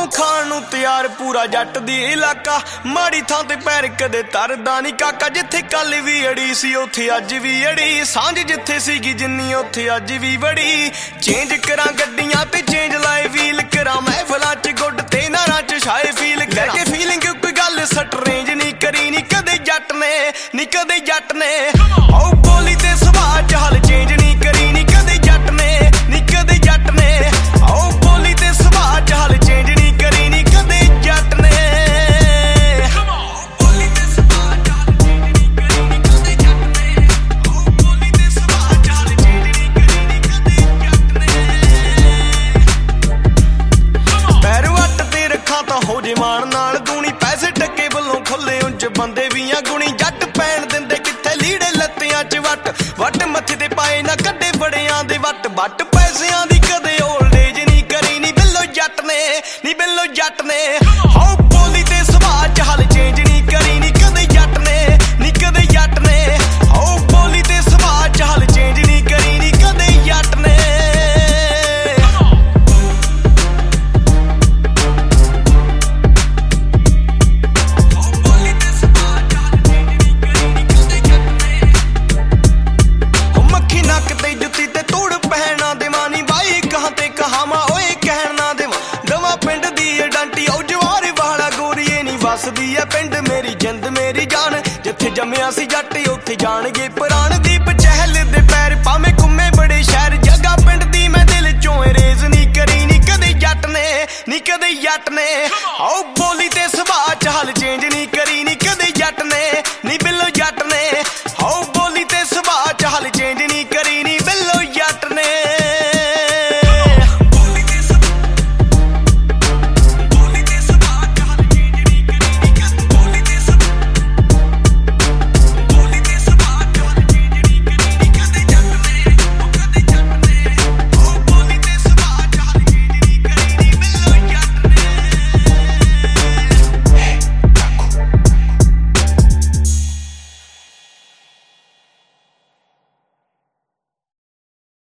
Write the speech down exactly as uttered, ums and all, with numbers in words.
खाण नूं तैयार पूरा जट दी इलाका। माड़ी थां ते पैर कदे तरदा नहीं काका। जिथे कल भी अड़ी सी उथे अज भी अड़ी। सांझ जिथे सीगी जिन्नी उथे अज भी बड़ी। चेंज करा गड्डियां ते चेंज लाए व्हील करा। महफिलां च गुड ते नारां च छाए फील करके फीलिंग कोई गल स्ट्रेंज नहीं करी नी कदे जट ने नी कदे जट ने। ओ बोली ते सुभाऽ च हाल चेंज नहीं करी नी कदे जट ने नी कदे जट ने। ओ बोली ते सुभाऽ च हाल चेंज नहीं करी नी कदे जट ने। बोली ते सुभाऽ च हाल चेंज नहीं करी नी कदे जट ने। ओ बोली ते सुभाऽ च हाल चेंज नहीं करी नी कदे जट ने। पैर वट ते रखां तां हो जे मान नाल दूनी। पैसे टके वल्लों खुले उंच बंदे भी आ गुणी। जट पैण दिंदे कित्थे लीड़े लत्तियां च वट। वट मत्थे ते पाए ना कड्डे बड़ियां दे वट। वट पैसिਆਂ ਦੀ कदे ओल्ड एज नहीं करी नी बिल्लो जट ने नी बिल्लो जट ने। हो बोली ते सुभाऽ च हाल चेंज नहीं करी नी कदे जट ने नी कदे जट ने। हो बोली ते सुभाऽ च हाल चेंज नहीं करी नी कदे जट ने। ਵਸਦੀ ਐ ਪਿੰਡ ਮੇਰੀ ਜਿੰਦ ਮੇਰੀ ਜਾਨ। ਜਿੱਥੇ ਜੰਮਿਆ ਸੀ ਜੱਟ ਉੱਥੇ ਜਾਣਗੇ ਪ੍ਰਾਣ। ਦੀਪ ਚਹਿਲ ਦੇ ਪੈਰ ਭਾਵੇਂ ਘੁੰਮੇ ਬੜੇ ਸ਼ਹਿਰ। ਜੱਗਾ ਪਿੰਡ ਦੀ ਮੈਂ ਦਿਲ ਚੋਂ ਰੇਜ਼ ਨਹੀਂ ਕਰੀ ਨੀ ਕਦੇ ਜੱਟ ਨੇ ਨੀ ਕਦੇ ਜੱਟ ਨੇ। ਆਓ ਬੋਲੀ ਤੇ ਸੁਭਾਅ ਚ ਹਾਲ ਚੇਂਜ ਨਹੀਂ